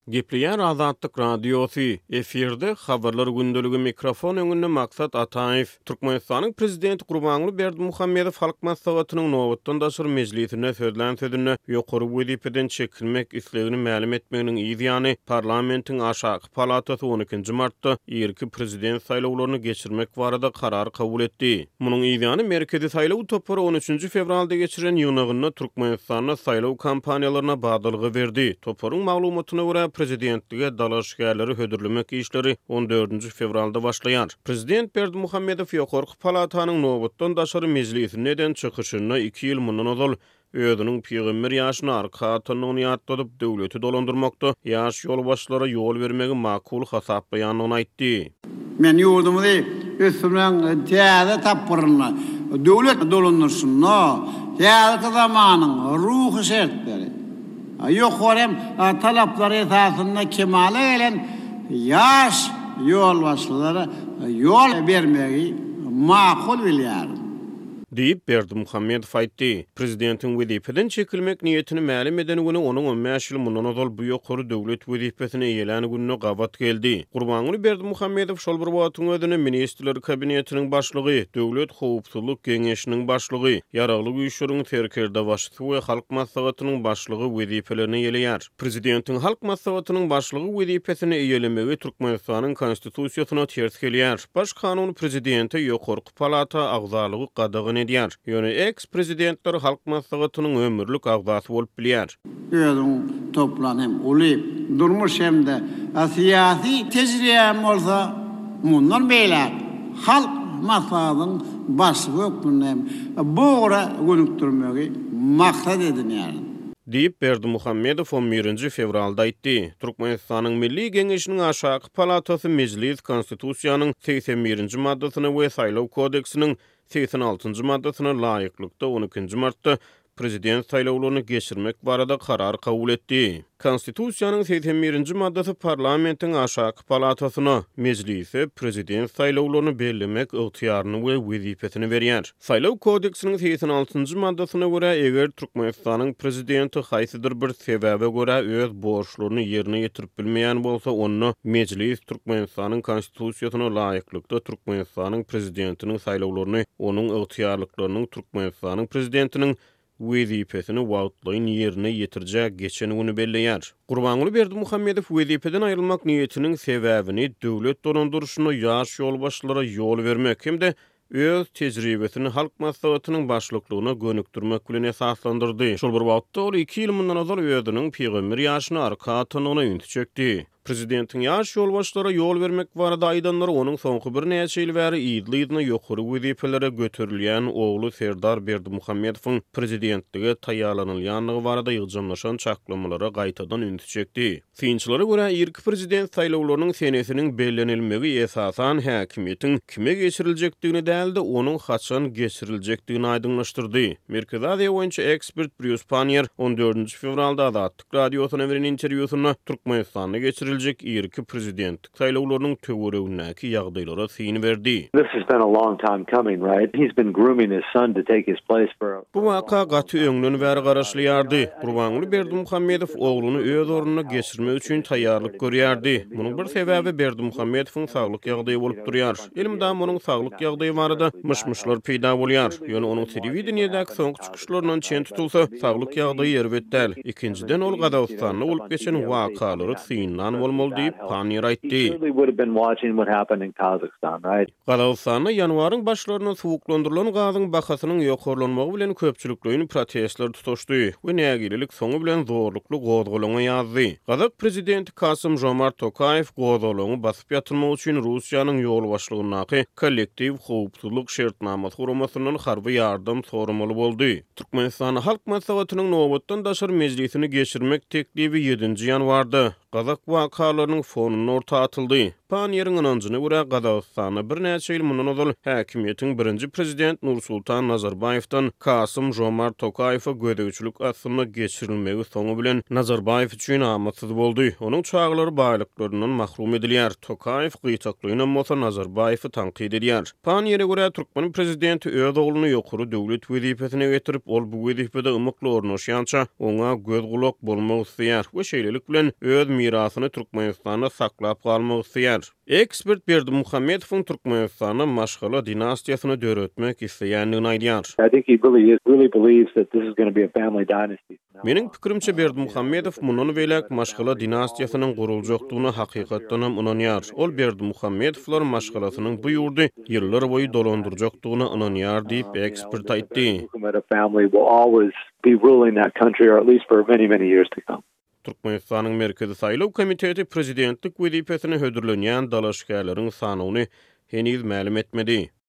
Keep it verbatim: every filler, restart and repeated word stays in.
Gepleýär Azatlyk Radiosu efirde habarlar gündölügi mikrofon öňünde maksat Ataýew. Türkmenistanyň prezidenti Gurbanguly Berdimuhammedow halk maslahatynyň nowatdan daşyr mejlisine sözlän sözüne ýokary wezipeden çekilmek islegini ma'lum etmeginiň ýa-ni parlamentiň aşaky palatasy on ikinji martda ýerki prezident saýlawlaryny geçirmek barada karar kabul etdi. Munyň ýa-ni merkezi saýlaw topary on üçünji fevralda geçiren ýygynyna Türkmenistanyň saýlaw kampaniýalaryna bagdylygy berdi. Toparyň maglumatyna görä prezidentlige dalaşgärleri hödürlemek işleri on dördünji fevralda başlaýar. Prezident Berdimuhammedow ýokarky palatanyň nowatdan daşary mejlisine neden çykyşyna iki ýyl mundan ozal özüniň peýgamber ýaşyna arka atanyny ýatladyp döwleti dolandyrmakda ýaş ýolbaşçylara ýol bermegi makul hasap beýanyny aýtdy. Men ýurdumdy üstünden täze tapyryna döwlet dolandyrsyna ýa-da zamanyň ruhy şertleri ýokarym talaplary esasynda kemale gelen ýaş ýolbaşçylara ýol bermegi makul bilýär. Diýip Berdimuhammedow aýtdy. Prezidentiň wezipeden çekilmek niýetini ma'lum eden güni onuň on beş ýyl mundan ozal bu ýokary döwlet wezipesine ýeläni gününe gabat geldi. Gurbanguly Berdimuhammedow şol bir wagtyň özüne ministrler kabinetiniň başlygy, döwlet howpsuzlyk geňeşiniň başlygy, ýaragly güýçleriň terkerde başçysy we halk maslahatynyň başlygy wezipelerini ýelýär. Prezidentiň halk maslahatynyň başlygy wezipesine ýelemegi Türkmenistanyň konstitusiýasyna ters gelýär. Baş kanun prezidenti ýokarky palata agzalygy gadagyny edýär. Ýöne eks-prezidentler halk maslahatynyň ömürlük agzasy bolup bilýär. Özüň toplan hem uly durmuş hemde siýasy tejribem bolsa mundan beýle halk maslahatynyň başlygy ökmünden bogura gönükdirmegi maksat edilýär. Diýip Berdimuhammedow on birinji fevralda aýtdy. Türkmenistanyň Milli Geňeşiniň aşaky palatasy mejlis konstitusiýanyň seksen birinji maddasyna we saýlaw kodeksiniň seksen altyncı maddasyna laýyklykda on ikinji martda prezident saýlawlaryny geçirmek barada karar kabul etdi. Konstitusiýanyň seksen birinji maddasy parlamentiň aşaky palatasyna mejlise prezident saýlawlaryny bellemek ygtyýaryny we wezipesini berýär. Saýlaw kodeksiniň seksen altyncı maddasyna görä eger Türkmenistanyň prezidenti haýsydyr bir sebäbe görä öz borçlaryny ýerine ýetirip bilmeýän bolsa, onu mejlis Türkmenistanyň konstitusiýasyna laýyklykda Türkmenistanyň prezidentiniň saýlawlaryny onuň ygtyýarlyklarynyň Türkmenistanyň prezidentiniň wezipesini wagtlaýyn ýerine ýetirjek geçen güni belleýär. Gurbanguly Berdimuhammedow wezipeden aýrylmak niýetiniň sebäbini döwlet dolandyrşyna ýaş ýolbaşçylara ýol bermek hemde öz tejribesini halk maslahatynyň başlyklygyna gönükdirmek bilen esaslandyrdy. Şol bir wagtda ol iki ýyl mundan ozal özüniň peýgamber ýaşyna arka atanyny ünti çekdi. Prezidentiň ýaş ýolbaşçylara ýol bermek barada aýdanlary onuň soňky bir näçe ýyl bäri ýygyny ýokary wezipelere göterilýän ogly Serdar Berdimuhammedowyň prezidentlige taýýarlanylýanlygy barada ýygjamlaşan çaklamalara gaýtadan ünti çekdi. Synçylara görä ýerki prezident saýlawlarynyň senesiniň bellenilmegi esasan häkimiýetiň kime geçiriljekdigini däldi, onuň haçan geçiriljekdigini aýdyňlaşdyrdy. Merkezi Aziýa boýunça ekspert Bruce Panyer on dördünji fevralda Azatlyk Radiosyna berilen interwýusynda Türkmenistanyň geçiriljek ýerki prezidentlik saýlawlarynyň töweregindäki ýagdaýlara syn berdi. This has been a long time coming, right? He's been grooming his son to take his place for a... Bu waka gaty öňden bäri garaşlýardy. Gurbanguly Berdimuhammedow ogluny öz orunyna geçirmek üçin taýýarlyk görýärdi. Munyň bir sebäbi Berdimuhammedowyň saglyk ýagdaýy bolup durýar. Elimde munyň saglyk ýagdaýy barada myş-myşlar peýda bolýar. Ýöne onuň telewizioniýadäki soňky çykyşlarynyň çen tutulsa, saglyk ýagdaýy ýerbetdäl. İkinciden ol Gadawstanda bolup geçen wakalary syndan bolmaly diýip Panyer aýtdy. Gadawstanda ýanwaryň başlaryna suwuklandyrylan gazyň bahasynyň ýokarlanmagy bilen köpçülikliň protestler tutuşdy we nägililik soňu bilen zorlukly gozgolany ýazdy. Gazak prezidenti Kasym Jomart Tokayew gozgolany basyp ýatyrmak üçin Russiýanyň ýol başlygynaky kollektiw howpsuzlyk şertnamasy guramasynyň harby ýardam soramaly boldy. Türkmenistan halk maslahatynyň nowatdan daşary mejlisini geçirmek teklibi ýedinji ýanwarda Gazak wakalarynyň fonuny orta atyldy. Pan ýeriň ynanjyna görä Gazagystana bir näçe ýyl mundan ozal häkimiýetiň birinji prezident Nursultan Nazarbaýewdan Kasym Jomart Tokaýewa gödäwçilik asyna geçirilmegi soňu bilen Nazarbaýew üçin amatsız boldy. Onuň çaglary baýlyklaryndan mahrum edilýär. Tokaýew gyýçaklygyna mosa Nazarbaýewy tanqid edýär. Pan ýere görä Türkmen prezidenti öz ogluny ýokary döwlet wezipesine getirip, ol bu wezipede ymykly ornaşýança oňa göz gulak bolmak isleýär we şeýlelik bilen öz mirasyny Türkmenistanda saklap galmak isleýär. Ekspert Berdimuhammedowyň Türkmenistana maşgala dinastiýasyny döretmek isleýändigini aýdýar. I think he really is, really believes that this is going to be a family dynasty. Meniň pikirimçe Berdimuhammedow mundan welek maşgala dinastiýasynyň guruljakdygyna hakykatdan hem ynanýar. Ol Berdimuhammedowlar maşgalasynyň bu ýurdy ýyllar boýy dolandyrjakdygyna ynanýar diýip ekspert aýtdy. A family will always be ruling that country, or at least for many, many years to come. Türkmenistanyň Merkezi Saýlaw Komiteti prezidentlik wezipesine hödürlenýän dalaşgärleriň sanyny heniz ma'lum etmedi.